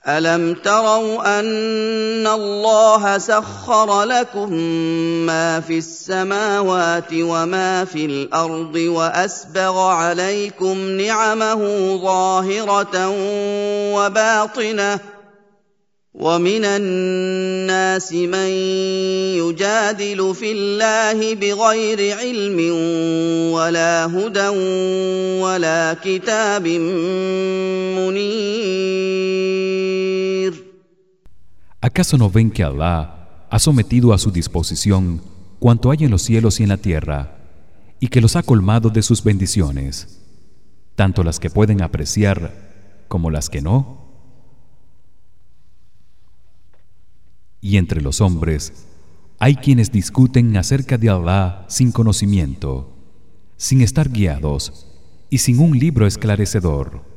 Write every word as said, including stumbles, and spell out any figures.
أَلَمْ تَرَوْا أَنَّ اللَّهَ سَخَّرَ لَكُم مَّا فِي السَّمَاوَاتِ وَمَا فِي الْأَرْضِ وَأَسْبَغَ عَلَيْكُمْ نِعَمَهُ ظَاهِرَةً وَبَاطِنَةً ۗ وَمِنَ النَّاسِ مَن يُجَادِلُ فِي اللَّهِ بِغَيْرِ عِلْمٍ وَلَا هُدًى وَلَا كِتَابٍ مُّنِيرٍ. ¿Acaso no ven que Allah ha sometido a su disposición cuanto hay en los cielos y en la tierra y que los ha colmado de sus bendiciones, tanto las que pueden apreciar como las que no? Y entre los hombres hay quienes discuten acerca de Allah sin conocimiento, sin estar guiados y sin un libro esclarecedor.